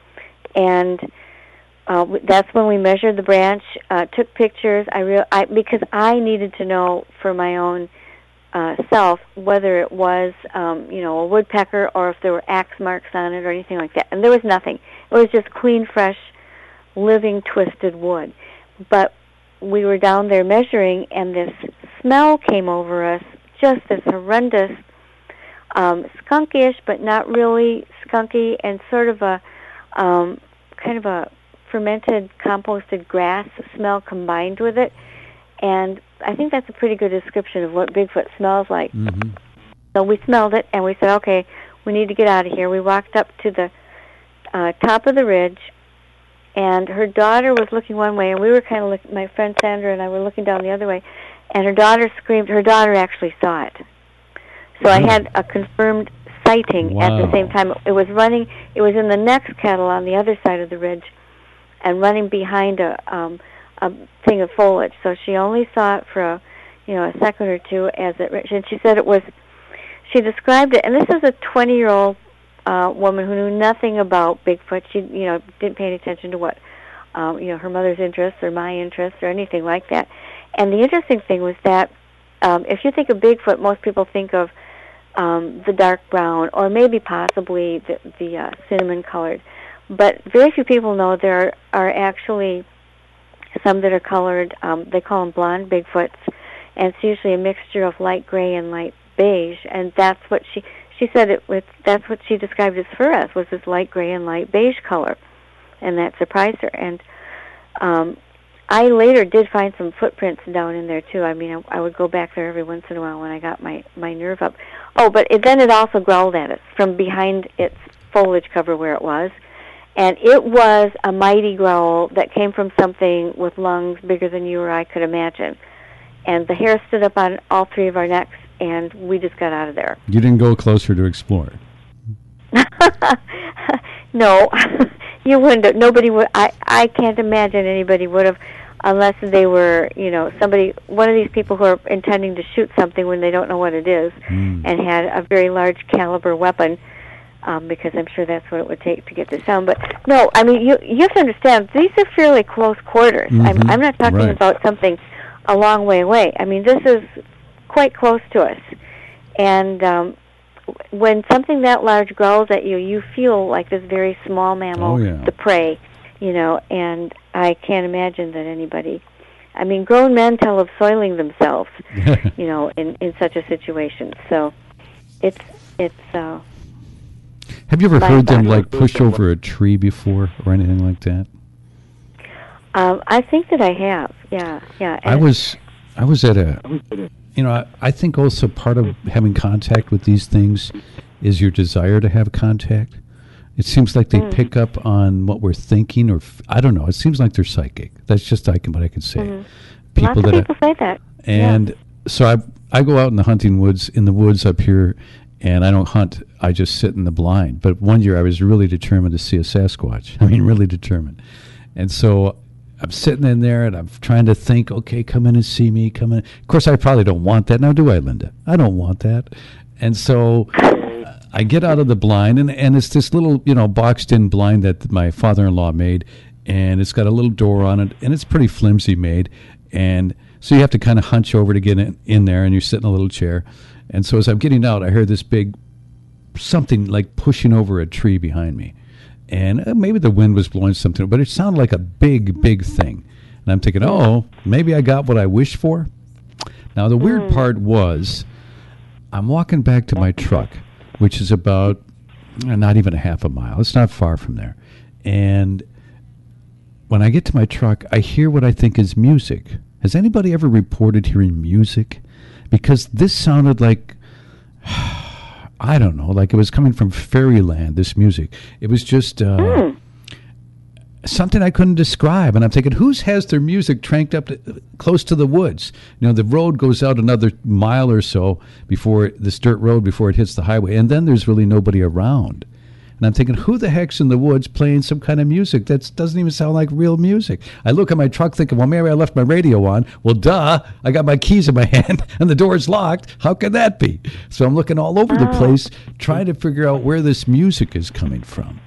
And uh, that's when we measured the branch, uh, took pictures. I, re- I because I needed to know for my own uh, self whether it was, um, you know, a woodpecker or if there were axe marks on it or anything like that. And there was nothing. It was just clean, fresh, living, twisted wood. But we were down there measuring, and this smell came over us, just this horrendous, um, skunkish, but not really skunky, and sort of a um, kind of a fermented, composted grass smell combined with it. And I think that's a pretty good description of what Bigfoot smells like. Mm-hmm. So we smelled it, and we said, okay, we need to get out of here. We walked up to the uh, top of the ridge, and her daughter was looking one way, and we were kind of looking, my friend Sandra and I were looking down the other way, and her daughter screamed. Her daughter actually saw it. So I had a confirmed sighting Wow. at the same time. It was running, it was in the next kettle on the other side of the ridge and running behind a um, a thing of foliage. So she only saw it for a, you know, a second or two as it, and she said it was, she described it, and this is a twenty-year-old uh, woman who knew nothing about Bigfoot. She, you know, didn't pay any attention to what, um, you know, her mother's interests or my interests or anything like that. And the interesting thing was that um, if you think of Bigfoot, most people think of um, the dark brown or maybe possibly the, the uh, cinnamon-colored. But very few people know there are actually some that are colored. Um, they call them blonde Bigfoots, and it's usually a mixture of light gray and light beige. And that's what she she said it with. That's what she described as for us, was this light gray and light beige color, and that surprised her. And um, I later did find some footprints down in there too. I mean, I, I would go back there every once in a while when I got my my nerve up. Oh, but it, then it also growled at us from behind its foliage cover where it was. And it was a mighty growl that came from something with lungs bigger than you or I could imagine. And the hair stood up on all three of our necks, and we just got out of there. You didn't go closer to explore it? No, you wouldn't have. Nobody would. I, I can't imagine anybody would have, unless they were, you know, somebody, one of these people who are intending to shoot something when they don't know what it is, mm. and had a very large caliber weapon. Um, because I'm sure that's what it would take to get this down. But no, I mean, you you have to understand, these are fairly close quarters. Mm-hmm. I'm, I'm not talking right. about something a long way away. I mean, this is quite close to us. And um, when something that large growls at you, you feel like this very small mammal, oh, yeah. the prey, you know, and I can't imagine that anybody... I mean, grown men tell of soiling themselves, you know, in, in such a situation. So it's... it's uh, Have you ever heard them, like, push over a tree before or anything like that? Um, I think that I have, yeah, yeah. I was, I was at a, you know, I, I think also part of having contact with these things is your desire to have contact. It seems like they mm. pick up on what we're thinking, or f- I don't know. It seems like they're psychic. That's just I can, what I can say. Mm-hmm. People Lots that of people I, say that. And yeah. so I, I go out in the hunting woods, in the woods up here. And I don't hunt, I just sit in the blind. But one year I was really determined to see a Sasquatch. I mean, really determined. And so I'm sitting in there and I'm trying to think, okay, come in and see me, come in. Of course, I probably don't want that. Now, do I, Linda? I don't want that. And so uh, I get out of the blind, and, and it's this little, you know, boxed-in blind that my father-in-law made. And it's got a little door on it, and it's pretty flimsy made. And so you have to kind of hunch over to get in, in there, and you sit in a little chair. And so as I'm getting out, I heard this big something like pushing over a tree behind me. And uh, maybe the wind was blowing something, but it sounded like a big, big thing. And I'm thinking, oh, maybe I got what I wished for. Now, the weird mm. part was I'm walking back to my truck, which is about uh, not even a half a mile. It's not far from there. And when I get to my truck, I hear what I think is music. Has anybody ever reported hearing music? Because this sounded like, I don't know, like it was coming from fairyland, this music. It was just, uh, mm. something I couldn't describe. And I'm thinking, who has their music tranked up to, close to the woods? You know, the road goes out another mile or so before this dirt road before it hits the highway, and then there's really nobody around. And I'm thinking, who the heck's in the woods playing some kind of music that doesn't even sound like real music? I look at my truck thinking, well, maybe I left my radio on. Well, duh, I got my keys in my hand and the door's locked. How can that be? So I'm looking all over oh. the place trying to figure out where this music is coming from.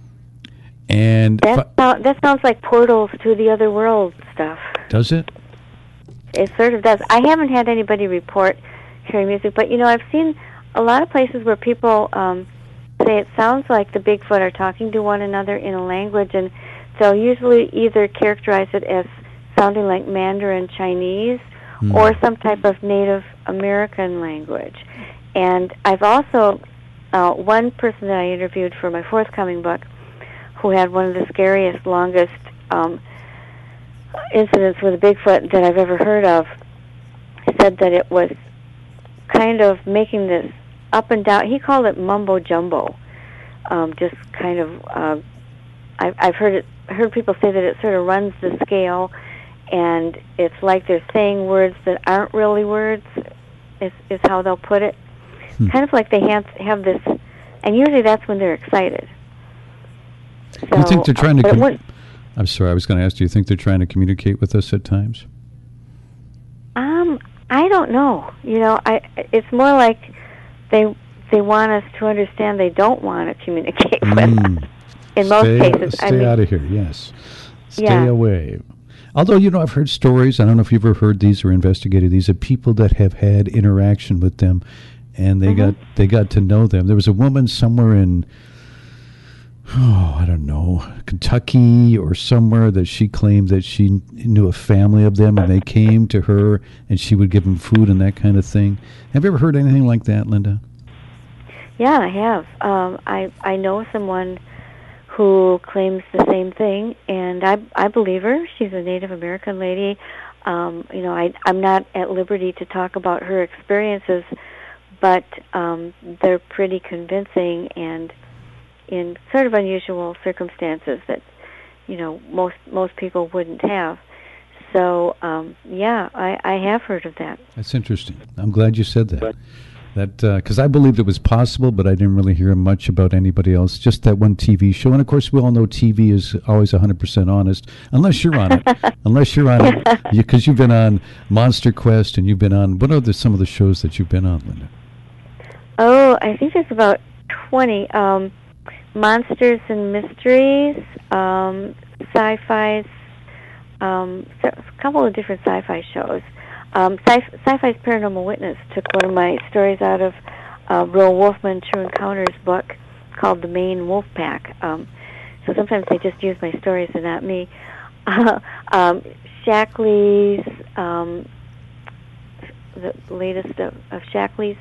And that, I, that sounds like portals to the other world stuff. Does it? It sort of does. I haven't had anybody report hearing music, but, you know, I've seen a lot of places where people... Um, say it sounds like the Bigfoot are talking to one another in a language, and they'll usually either characterize it as sounding like Mandarin Chinese mm. or some type of Native American language. And I've also, uh, one person that I interviewed for my forthcoming book, who had one of the scariest, longest um, incidents with a Bigfoot that I've ever heard of, said that it was kind of making this up and down. He called it mumbo jumbo. Um, just kind of, uh, I've, I've heard it. Heard people say that it sort of runs the scale, and it's like they're saying words that aren't really words. Is is how they'll put it. Hmm. Kind of like they have have this, and usually that's when they're excited. So, you think they're trying to? Uh, Com- I'm sorry, I was going to ask. Do you think they're trying to communicate with us at times? Um, I don't know. You know, I. It's more like they they want us to understand they don't want to communicate with mm. us. In most stay, cases, stay I mean, out of here. Yes, stay yeah. away. Although, you know, I've heard stories. I don't know if you've ever heard these or investigated these of people that have had interaction with them, and they mm-hmm. got they got to know them. There was a woman somewhere in, oh, I don't know, Kentucky or somewhere that she claimed that she knew a family of them, and they came to her, and she would give them food and that kind of thing. Have you ever heard anything like that, Linda? Yeah, I have. Um, I I know someone who claims the same thing, and I I believe her. She's a Native American lady. Um, you know, I I'm not at liberty to talk about her experiences, but um, they're pretty convincing and in sort of unusual circumstances that, you know, most most people wouldn't have. So um, yeah, I, I have heard of that. That's interesting. I'm glad you said that. That because uh, I believed it was possible, but I didn't really hear much about anybody else. Just that one T V show, and of course, we all know T V is always one hundred percent honest, unless you're on it. unless you're on it, because you, you've been on Monster Quest, and you've been on. What are the, some of the shows that you've been on, Linda? Oh, I think there's about twenty. Um, Monsters and Mysteries, um, sci-fi, um, a couple of different sci-fi shows. Um, sci- Sci-Fi's Paranormal Witness took one of my stories out of uh, Roel Wolfman True Encounters book called The Maine Wolf Pack. Um, so sometimes they just use my stories and not me. Uh, um, Shackley's, um, the latest of, of Shackley's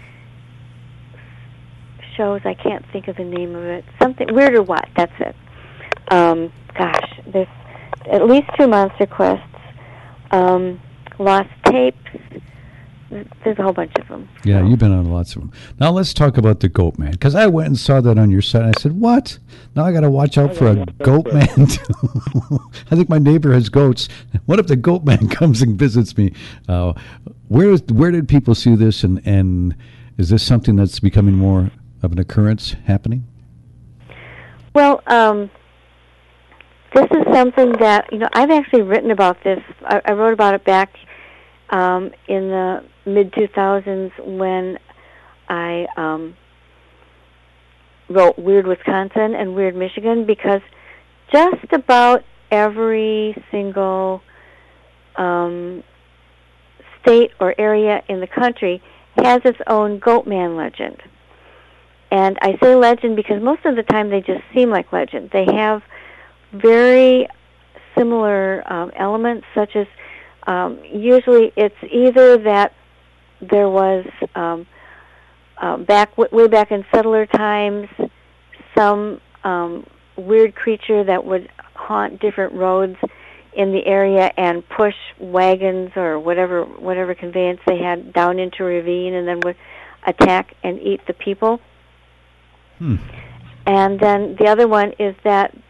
shows, I can't think of the name of it. Something, Weird or What, that's it. Um, gosh, there's at least two Monster Quests. Um, Lost Tapes. There's a whole bunch of them. Yeah, so. You've been on lots of them. Now let's talk about the Goat Man, because I went and saw that on your site. And I said, "What? Now I got to watch out for a Goat Man." I think my neighbor has goats. What if the Goat Man comes and visits me? Uh, where is where did people see this, and and is this something that's becoming more of an occurrence happening? Well, um, this is something that, you know, I've actually written about this. I, I wrote about it back um, in the mid two thousands when I um, wrote Weird Wisconsin and Weird Michigan, because just about every single um, state or area in the country has its own Goat Man legend. And I say legend because most of the time they just seem like legend. They have very similar um, elements, such as um, usually it's either that there was um, uh, back w- way back in settler times some um, weird creature that would haunt different roads in the area and push wagons or whatever whatever conveyance they had down into a ravine, and then would attack and eat the people. Hmm. And then the other one is that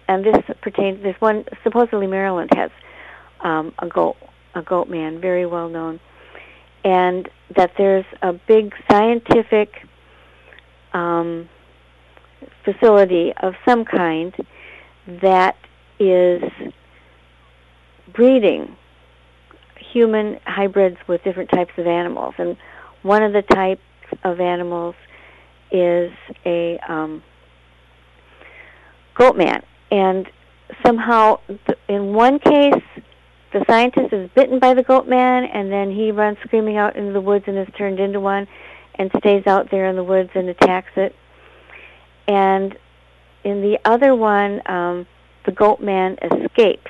and this pertains. This one supposedly Maryland has um, a goat, a goat man, very well known, and that there's a big scientific um, facility of some kind that is breeding human hybrids with different types of animals, and one of the types of animals is a um, goat man. And somehow, th- in one case, the scientist is bitten by the goat man, and then he runs screaming out into the woods and is turned into one, and stays out there in the woods and attacks it. And in the other one, um, the goat man escapes,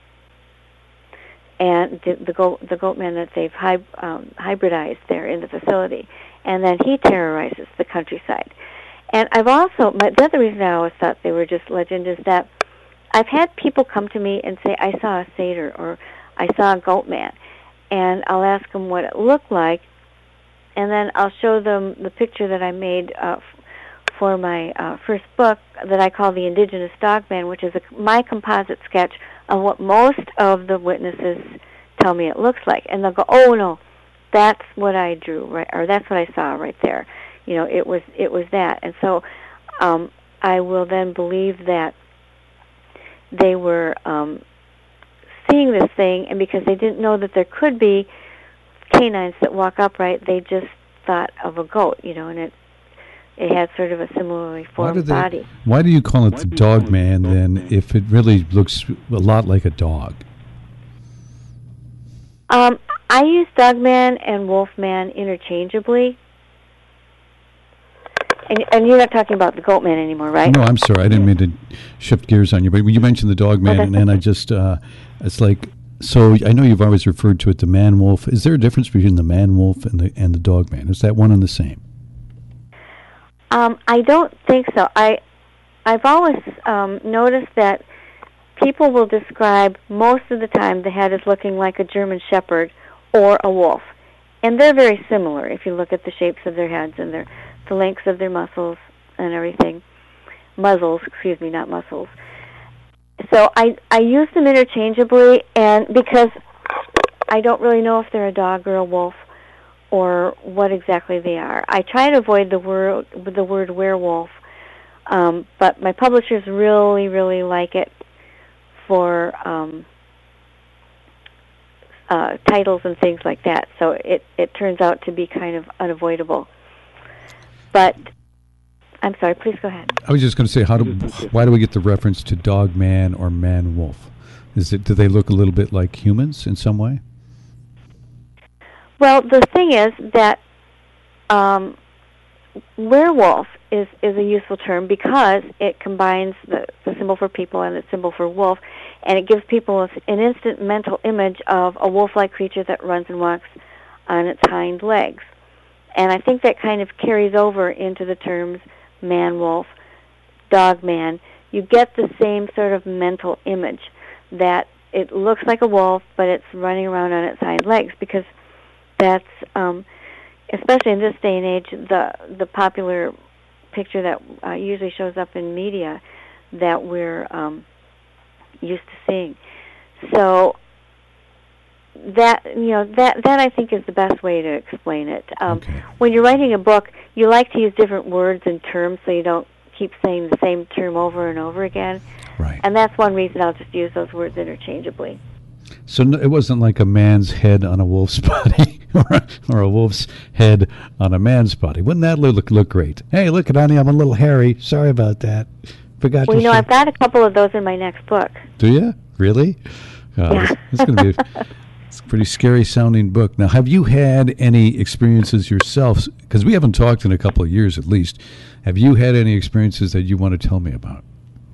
and the, the goat the goat man that they've hy- um, hybridized there in the facility, and then he terrorizes the countryside. And I've also, my, the other reason I always thought they were just legend is that I've had people come to me and say, I saw a satyr, or I saw a goat man, and I'll ask them what it looked like, and then I'll show them the picture that I made uh, f- for my uh, first book that I call The Indigenous Dog Man, which is a, my composite sketch of what most of the witnesses tell me it looks like. And they'll go, oh, no, that's what I drew, right, or that's what I saw right there. You know, it was it was that. And so um, I will then believe that they were um, seeing this thing, and because they didn't know that there could be canines that walk upright, they just thought of a goat, you know, and it it had sort of a similarly formed why they, body. Why do you call it the dog man then if it really looks a lot like a dog? Um, I use dog man and wolf man interchangeably. And, and you're not talking about the goat man anymore, right? No, I'm sorry. I didn't mean to shift gears on you, but you mentioned the dog man, Okay. and then I just, uh, it's like, so I know you've always referred to it the man wolf. Is there a difference between the man wolf and the and the dog man? Is that one and the same? Um, I don't think so. I, I've always um, noticed that people will describe most of the time the head as looking like a German Shepherd or a wolf. And they're very similar if you look at the shapes of their heads and their the lengths of their muscles and everything. Muzzles, excuse me, not muscles. So I, I use them interchangeably, and because I don't really know if they're a dog or a wolf or what exactly they are. I try to avoid the word the word werewolf, um, but my publishers really, really like it for um, uh, titles and things like that. So it, it turns out to be kind of unavoidable. But I'm sorry, please go ahead. I was just going to say, how do why do we get the reference to dog man or man wolf? Is it do they look a little bit like humans in some way? Well, the thing is that um, werewolf is, is a useful term because it combines the, the symbol for people and the symbol for wolf, and it gives people an instant mental image of a wolf-like creature that runs and walks on its hind legs. And I think that kind of carries over into the terms man-wolf, dog-man. You get the same sort of mental image that it looks like a wolf, but it's running around on its hind legs, because that's, um, especially in this day and age, the the popular picture that uh, usually shows up in media that we're um, used to seeing. So that you know that that I think is the best way to explain it. Um, Okay. When you're writing a book, you like to use different words and terms so you don't keep saying the same term over and over again. Right. And that's one reason I'll just use those words interchangeably. So no, it wasn't like a man's head on a wolf's body, or a, or a wolf's head on a man's body. Wouldn't that look look great? Hey, look at honey, I'm a little hairy. Sorry about that. Forgot Well, to you know, show- I've got a couple of those in my next book. Do you really? Uh, Yeah. this- It's going to be a, it's a pretty scary sounding book. Now, have you had any experiences yourself? Because we haven't talked in a couple of years, at least. Have you had any experiences that you want to tell me about?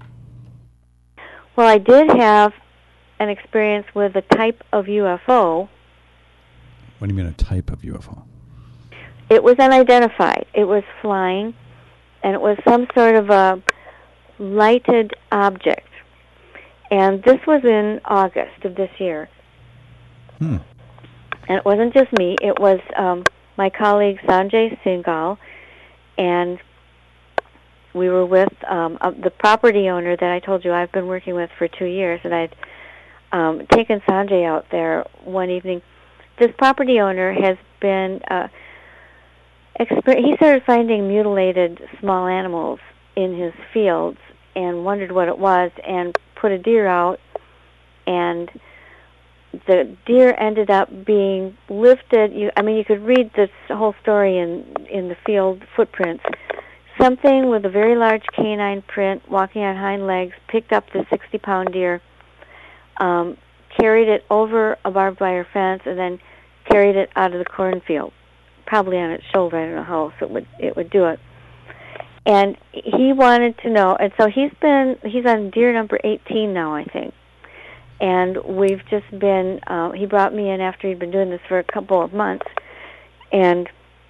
Well, I did have an experience with a type of U F O. What do you mean, a type of U F O? It was unidentified. It was flying, and it was some sort of a lighted object. And this was in August of this year. Hmm. And it wasn't just me. It was um, my colleague Sanjay Singhal and we were with um, uh, the property owner that I told you I've been working with for two years, and I'd um, taken Sanjay out there one evening. This property owner has been, uh, exper- he started finding mutilated small animals in his fields and wondered what it was, and put a deer out, and the deer ended up being lifted. You, I mean, you could read this whole story in in the field footprints. Something with a very large canine print, walking on hind legs, picked up the sixty-pound deer, um, carried it over a barbed wire fence, and then carried it out of the cornfield, probably on its shoulder. I don't know how else it would it would do it. And he wanted to know, and so he's been he's on deer number eighteen now, I think. And we've just been, uh, he brought me in after he'd been doing this for a couple of months, and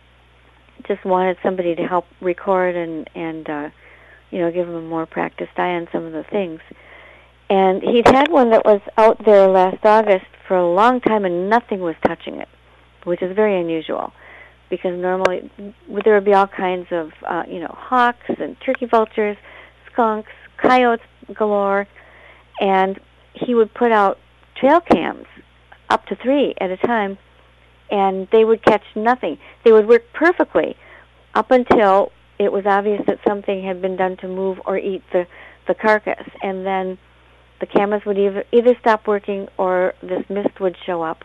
just wanted somebody to help record and, and uh, you know, give him a more practiced eye on some of the things. And he'd had one that was out there last August for a long time, and nothing was touching it, which is very unusual, because normally there would be all kinds of, uh, you know, hawks and turkey vultures, skunks, coyotes galore, and he would put out trail cams, up to three at a time, and they would catch nothing. They would work perfectly up until it was obvious that something had been done to move or eat the, the carcass, and then the cameras would either, either stop working or this mist would show up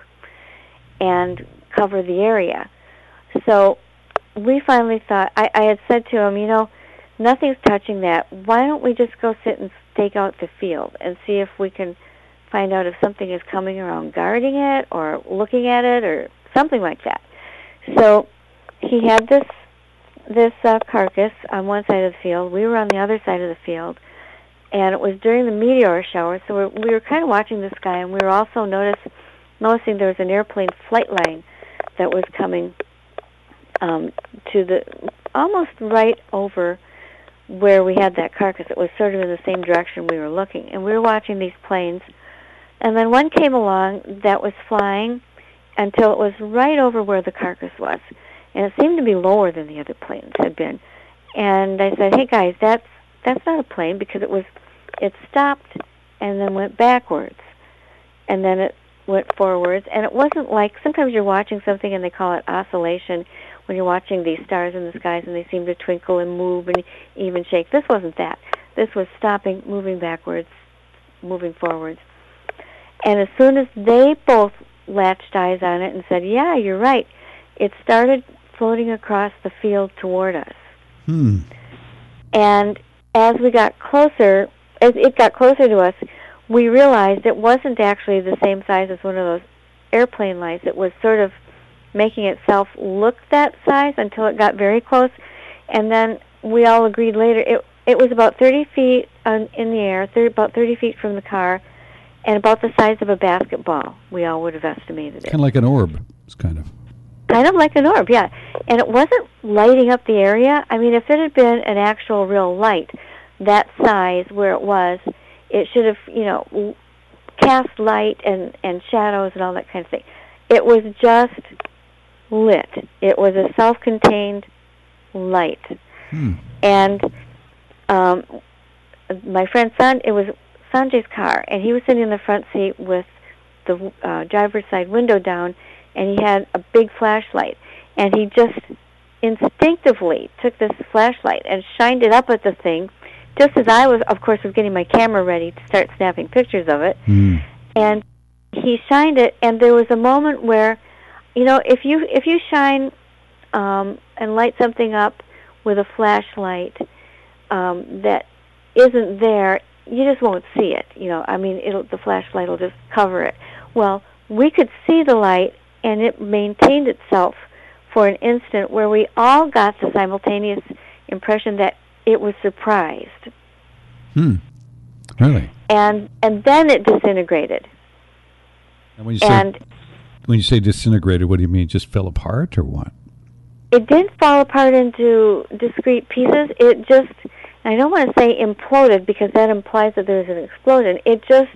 and cover the area. So we finally thought, I, I had said to him, you know, nothing's touching that. Why don't we just go sit and stake out the field and see if we can find out if something is coming around guarding it or looking at it or something like that. So he had this this uh, carcass on one side of the field. We were on the other side of the field, and it was during the meteor shower, so we're, we were kind of watching the sky, and we were also notice, noticing there was an airplane flight line that was coming um, to the almost right over where we had that carcass. It was sort of in the same direction we were looking, and we were watching these planes, and then one came along that was flying until it was right over where the carcass was, and it seemed to be lower than the other planes had been. And I said, "Hey guys, that's that's not a plane, because it was it stopped and then went backwards, and then it went forwards, and it wasn't like sometimes you're watching something and they call it oscillation." When you're watching these stars in the skies and they seem to twinkle and move and even shake. This wasn't that. This was stopping, moving backwards, moving forwards. And as soon as they both latched eyes on it and said, yeah, you're right, it started floating across the field toward us. Hmm. And as we got closer, as it got closer to us, we realized it wasn't actually the same size as one of those airplane lights. It was sort of making itself look that size until it got very close, and then we all agreed later it it was about thirty feet on, in the air, thirty, about thirty feet from the car, and about the size of a basketball. We all would have estimated it. Kind of like an orb. It's kind of. Kind of like an orb, yeah. And it wasn't lighting up the area. I mean, if it had been an actual real light, that size where it was, it should have, you know, cast light and and shadows and all that kind of thing. It was just lit. It was a self-contained light. Hmm. And um, my friend San, it was Sanjay's car, and he was sitting in the front seat with the uh, driver's side window down, and he had a big flashlight. And he just instinctively took this flashlight and shined it up at the thing, just as I was, of course, was getting my camera ready to start snapping pictures of it. Hmm. And he shined it, and there was a moment where, you know, if you if you shine um, and light something up with a flashlight um, that isn't there, you just won't see it. You know, I mean, it'll the flashlight will just cover it. Well, we could see the light, and it maintained itself for an instant, where we all got the simultaneous impression that it was surprised. Hmm. Really? And and then it disintegrated. And when you say and when you say disintegrated, what do you mean? Just fell apart or what? It didn't fall apart into discrete pieces. It just, I don't want to say imploded, because that implies that there was an explosion. It just,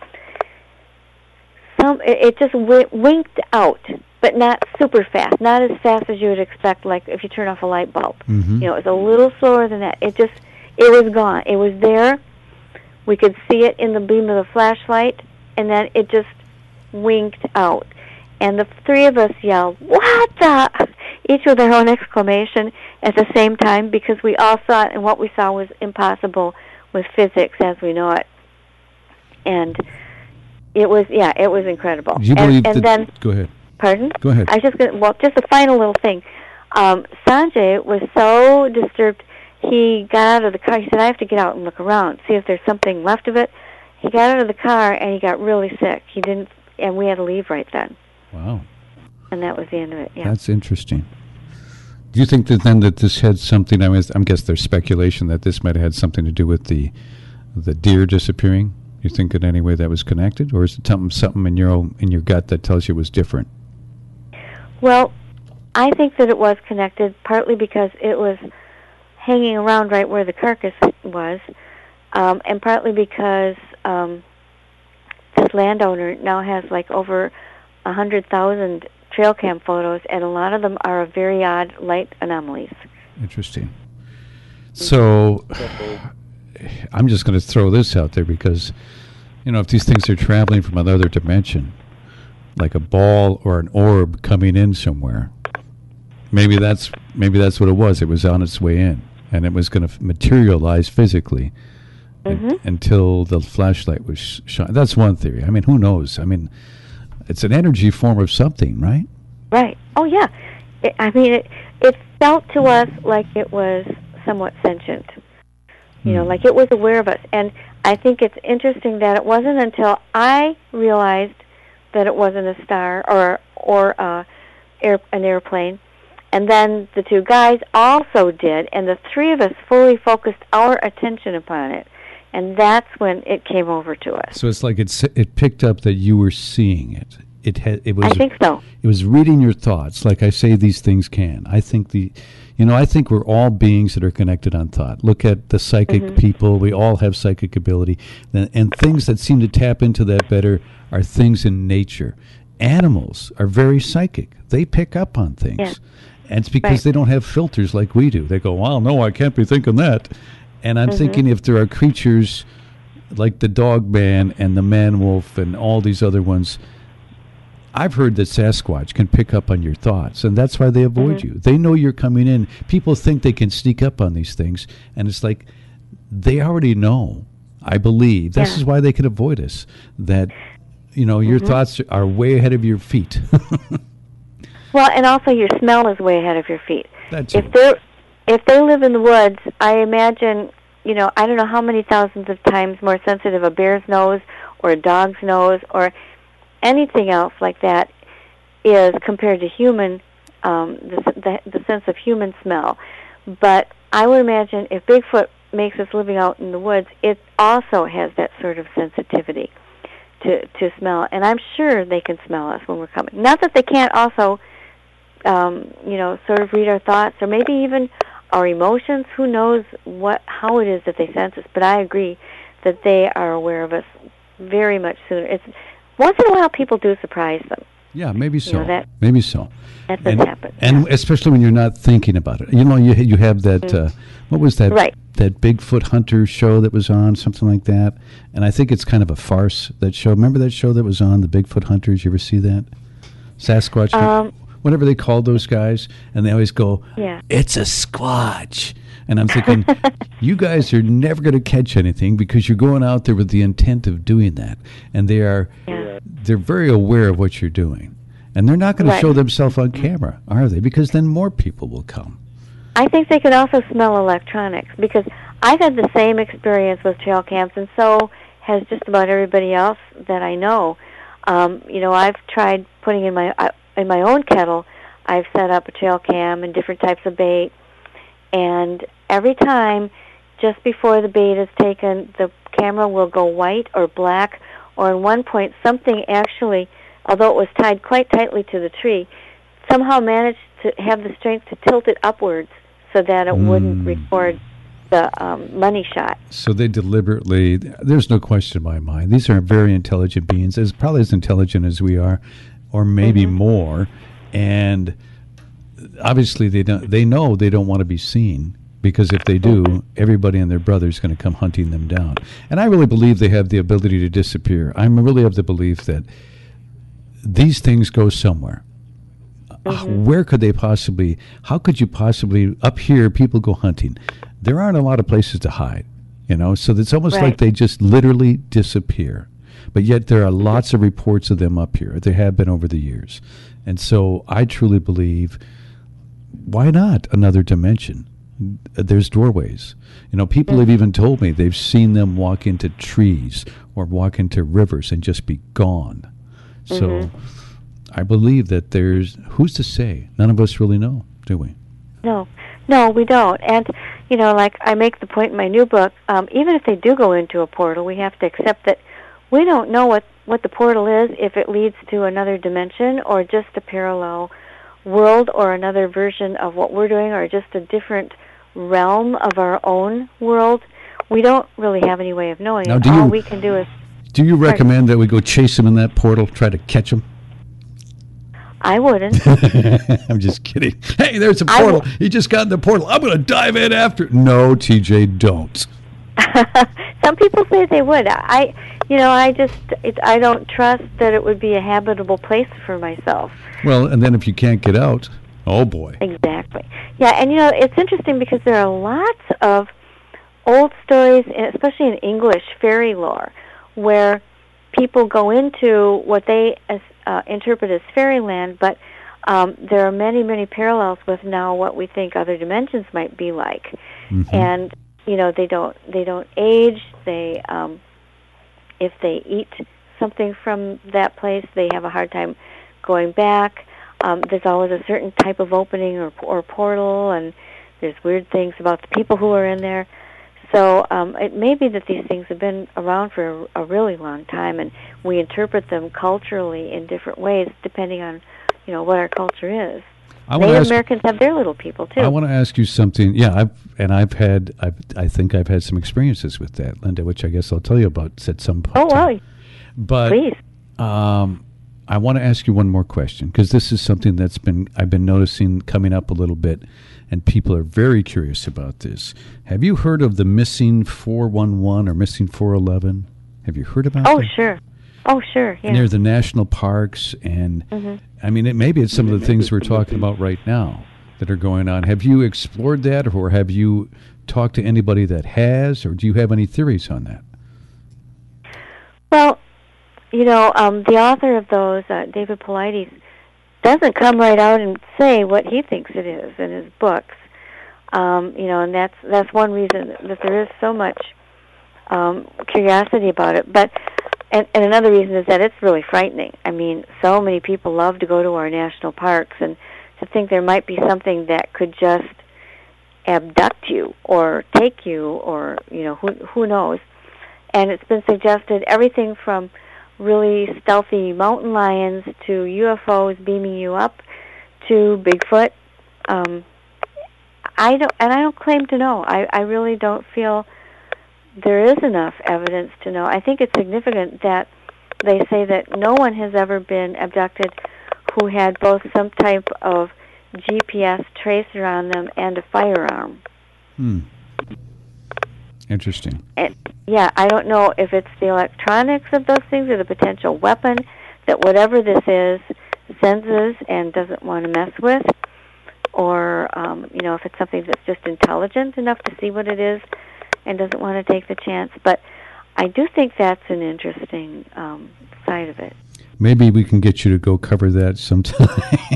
some, it, it just w- winked out, but not super fast, not as fast as you would expect, like if you turn off a light bulb. Mm-hmm. You know, it was a little slower than that. It just, It was gone. It was there. We could see it in the beam of the flashlight, and then it just winked out. And the three of us yelled, "What the?" each with our own exclamation at the same time, because we all saw it, and what we saw was impossible with physics as we know it. And it was, yeah, it was incredible. Do you and, believe and that, then, go ahead. Pardon? Go ahead. I was just gonna, well, just a final little thing. Um, Sanjay was so disturbed, he got out of the car. He said, "I have to get out and look around, see if there's something left of it." He got out of the car, and he got really sick. He didn't, and we had to leave right then. Wow. And that was the end of it, yeah. That's interesting. Do you think that then that this had something, I mean, I guess there's speculation that this might have had something to do with the the deer disappearing? You think in any way that was connected? Or is it something, something in your own, in your gut that tells you it was different? Well, I think that it was connected, partly because it was hanging around right where the carcass was, um, and partly because um, this landowner now has like over a hundred thousand trail cam photos, and a lot of them are of very odd light anomalies. Interesting. So, I'm just going to throw this out there because, you know, if these things are traveling from another dimension, like a ball or an orb coming in somewhere, maybe that's maybe that's what it was. It was on its way in, and it was going to materialize physically mm-hmm. un- until the flashlight was sh- shone. That's one theory. I mean, who knows? I mean, it's an energy form of something, right? Right. Oh, yeah. It, I mean, it, it felt to us like it was somewhat sentient. You know, Hmm. like it was aware of us. And I think it's interesting that it wasn't until I realized that it wasn't a star or or uh, air, an airplane, and then the two guys also did, and the three of us fully focused our attention upon it. And that's when it came over to us. So it's like it's it picked up that you were seeing it. It had it was I think so. It was reading your thoughts, like I say these things can. I think the you know, I think we're all beings that are connected on thought. Look at the psychic Mm-hmm. people. We all have psychic ability. And, and things that seem to tap into that better are things in nature. Animals are very psychic. They pick up on things. Yeah. And it's because Right. they don't have filters like we do. They go, well, no, I can't be thinking that. And I'm Mm-hmm. thinking if there are creatures like the dog man and the man wolf and all these other ones, I've heard that Sasquatch can pick up on your thoughts, and that's why they avoid Mm-hmm. you. They know you're coming in. People think they can sneak up on these things, and it's like they already know, I believe. This Yeah. is why they can avoid us, that, you know, your Mm-hmm. thoughts are way ahead of your feet. Well, and also your smell is way ahead of your feet. That's If they if they live in the woods, I imagine, you know, I don't know how many thousands of times more sensitive a bear's nose or a dog's nose or anything else like that is compared to human, um, the, the the sense of human smell. But I would imagine if Bigfoot makes us living out in the woods, it also has that sort of sensitivity to to smell, and I'm sure they can smell us when we're coming. Not that they can't also, um, you know, sort of read our thoughts or maybe even our emotions. Who knows what how it is that they sense us? But I agree that they are aware of us very much sooner. It's once in a while people do surprise them. Yeah, maybe so. know, that- maybe so. That does And, happen. and especially when you're not thinking about it. You know, you you have that, uh, what was that? Right. That Bigfoot Hunter show that was on, something like that. And I think it's kind of a farce, that show. Remember that show that was on, the Bigfoot Hunters? You ever see that? Sasquatch? Um, Whatever they called those guys. And they always go, Yeah. it's a squatch. And I'm thinking, you guys are never going to catch anything because you're going out there with the intent of doing that. And they are, Yeah. they're very aware of what you're doing. And they're not going to Right. show themselves on camera, are they? Because then more people will come. I think they can also smell electronics because I've had the same experience with trail cams, and so has just about everybody else that I know. Um, you know, I've tried putting in my uh, in my own kettle. I've set up a trail cam and different types of bait, and every time, just before the bait is taken, the camera will go white or black, or at one point something actually, although it was tied quite tightly to the tree, somehow managed to have the strength to tilt it upwards so that it wouldn't Mm. record the um, money shot. So they deliberately, there's no question in my mind, these are very intelligent beings, as probably as intelligent as we are, or maybe Mm-hmm. more. And obviously they don't, they know they don't want to be seen. Because if they do, everybody and their brother is going to come hunting them down. And I really believe they have the ability to disappear. I really have the belief that these things go somewhere. Mm-hmm. Where could they possibly, how could you possibly, up here, people go hunting. There aren't a lot of places to hide, you know, so it's almost right. like they just literally disappear. But yet there are lots of reports of them up here. There have been over the years. And so I truly believe, why not another dimension? There's doorways. You know, people mm-hmm. have even told me they've seen them walk into trees or walk into rivers and just be gone. So mm-hmm. I believe that there's, who's to say? None of us really know, do we? No. No, we don't. And, you know, like I make the point in my new book, um, even if they do go into a portal, we have to accept that we don't know what, what the portal is, if it leads to another dimension or just a parallel world or another version of what we're doing or just a different realm of our own world. We don't really have any way of knowing now, it. do All you, we can do is... Do you recommend that we go chase them in that portal, try to catch them? I wouldn't. I'm just kidding. Hey, there's a portal. W- he just got in the portal. I'm going to dive in after. No, T J, don't. Some people say they would. I, you know, I just, it, I don't trust that it would be a habitable place for myself. Well, and then if you can't get out, oh boy. Exactly. Yeah, and you know, it's interesting because there are lots of old stories, especially in English fairy lore, where people go into what they uh, interpret as fairyland, but um, there are many, many parallels with now what we think other dimensions might be like. Mm-hmm. And you know, they don't they don't age. They um, if they eat something from that place, they have a hard time going back. Um, there's always a certain type of opening or, or portal, and there's weird things about the people who are in there. So um, it may be that these things have been around for a, a really long time, and we interpret them culturally in different ways depending on, you know, what our culture is. I Native ask, Americans have their little people too. I want to ask you something. Yeah, I've and I've had, I've, I think I've had some experiences with that, Linda, which I guess I'll tell you about at some point. Oh, wow. But please. Um, I want to ask you one more question, because this is something that's been I've been noticing coming up a little bit, and people are very curious about this. Have you heard of the missing four one one or missing four eleven? Have you heard about Oh, that? sure. Oh, sure, yeah. Near the national parks, and mm-hmm. I mean, it, maybe it's some of the things we're talking about right now that are going on. Have you explored that, or have you talked to anybody that has, or do you have any theories on that? Well, you know, um, the author of those, uh, David Paulides, doesn't come right out and say what he thinks it is in his books. Um, you know, and that's that's one reason that there is so much um, curiosity about it. But and, and another reason is that it's really frightening. I mean, so many people love to go to our national parks, and to think there might be something that could just abduct you or take you, or you know, who who knows. And it's been suggested everything from really stealthy mountain lions to U F Os beaming you up to Bigfoot. Um, I don't, and I don't claim to know. I, I really don't feel there is enough evidence to know. I think it's significant that they say that no one has ever been abducted who had both some type of G P S tracer on them and a firearm. Hmm. Interesting. And, yeah, I don't know if it's the electronics of those things or the potential weapon that whatever this is senses and doesn't want to mess with, or um, you know, if it's something that's just intelligent enough to see what it is and doesn't want to take the chance. But I do think that's an interesting um, side of it. Maybe we can get you to go cover that sometime.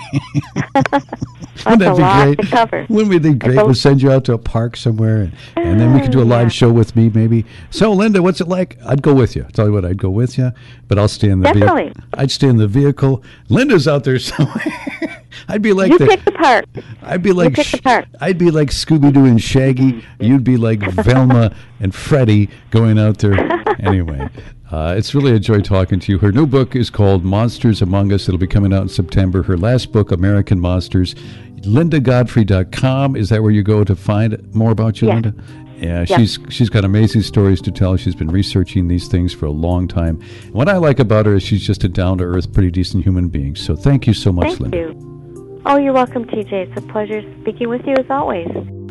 Wouldn't that be great? To cover. Wouldn't it be great? We'll send you out to a park somewhere, and, and then we could do a live yeah. show with me, maybe. So, Linda, what's it like? I'd go with you. I'll tell you what, I'd go with you, but I'll stay in the Definitely. vehicle. I'd stay in the vehicle. Linda's out there somewhere. I'd be like you the, pick the park. I'd be like you pick the park. I'd be like Scooby-Doo and Shaggy. You'd be like Velma and Freddy going out there. Anyway. Uh, it's really a joy talking to you. Her new book is called Monsters Among Us. It'll be coming out in September. Her last book, American Monsters. linda godfrey dot com. Is that where you go to find more about you, yeah. Linda? Yeah, yeah, she's she's got amazing stories to tell. She's been researching these things for a long time. What I like about her is she's just a down-to-earth, pretty decent human being. So thank you so much, thank Linda. Thank you. Oh, you're welcome, T J. It's a pleasure speaking with you as always.